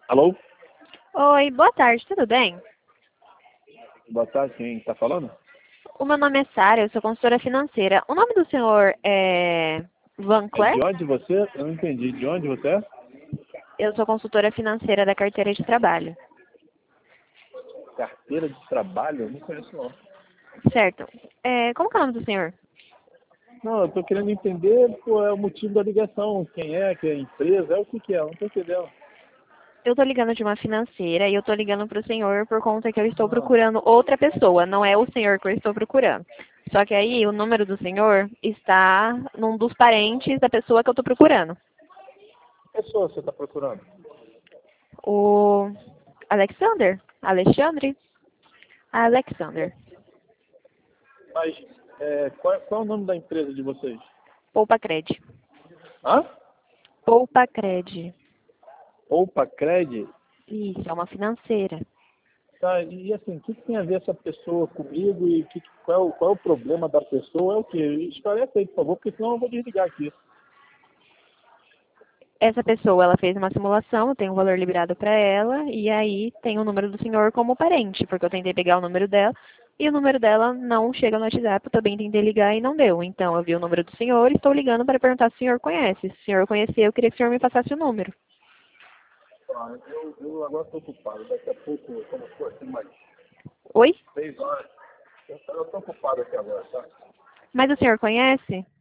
Alô? Oi, boa tarde, tudo bem? Boa tarde, quem está falando? O meu nome é Sara, eu sou consultora financeira. O nome do senhor é Van É Cler? de onde você? Eu não entendi. De onde você é? Eu sou consultora financeira da carteira de trabalho. Carteira de trabalho? Eu não conheço não. Certo. Como que é o nome do senhor? Não, eu estou querendo entender qual é o motivo da ligação. Quem é, que é a empresa, é o que é. Eu não estou entendendo. Eu estou ligando de uma financeira e eu estou ligando para o senhor por conta que eu estou Ah, procurando outra pessoa, não é o senhor que eu estou procurando. Só que aí o número do senhor está num dos parentes da pessoa que eu estou procurando. que pessoa você está procurando? O Alexander? Alexandre? Alexander. Mas qual é o nome da empresa de vocês? Poupa Cred. Hã? Poupa Cred. Opa, Cred? Isso, é uma financeira. Tá, e assim, o que tem a ver essa pessoa comigo e qual é o problema da pessoa? É o quê? Esclarece aí, por favor, porque senão eu vou desligar aqui. Essa pessoa, ela fez uma simulação, tem um valor liberado para ela, e aí tem o número do senhor como parente, porque eu tentei pegar o número dela, e o número dela não chega no WhatsApp, eu também tentei ligar e não deu. Então, eu vi o número do senhor e estou ligando para perguntar se o senhor conhece. Se o senhor conhecer, eu queria que o senhor me passasse o número. Ah, eu agora estou ocupado. Daqui a pouco, como for assim, mais Oi? 6 horas. Eu estou ocupado aqui agora, tá? Mas o senhor conhece?